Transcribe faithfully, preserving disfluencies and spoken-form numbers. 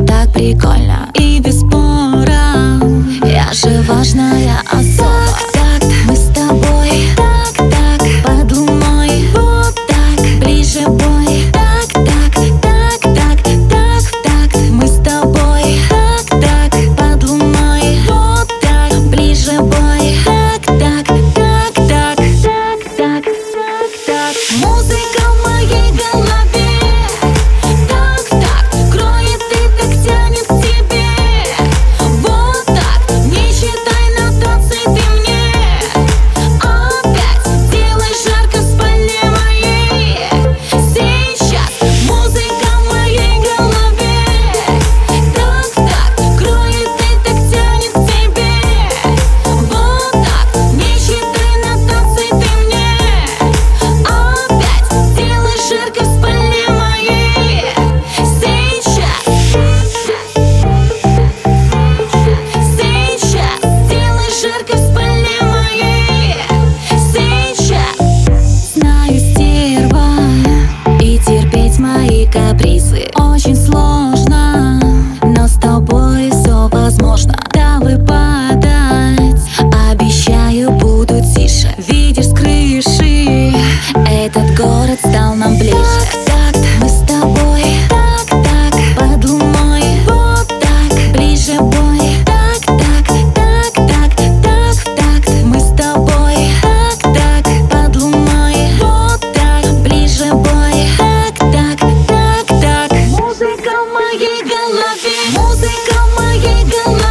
так прикольно и без спора. Я же важная особа. Так, так, мы с тобой. Так, так, под луной. Вот так, ближе бой. Так, так, так, так, так, так, мы с тобой. Так, так, под луной. Вот так, ближе бой. Так, так, так, так, так, так, так, так. Музыка в моей голове. Так, так, кроет и так тянет к тебе. Вот так, не считай нотаций ты мне. Опять делай жарко в спальне моей. Сейчас музыка в моей голове. Так, так, кроет и так тянет к тебе. Вот так, не считай нотаций ты мне. Опять делай жарко в спальне моей. Сейчас, сейчас делай жарко в спальне моей. Сейчас. Знаю, стерва, и терпеть мои капризы очень сложно, но с тобой все возможно. Давай падать, обещаю, буду тише. Видишь с крыши, этот город стал нам ближе. Так, так, мы с тобой. Так, так, под луной. Вот так, ближе бой. Так, так, так, так, так, так, мы с тобой. Так, так, под луной. Вот так, ближе бой. Так, так, так, так. Музыка в моей голове. Музыка в моей голове.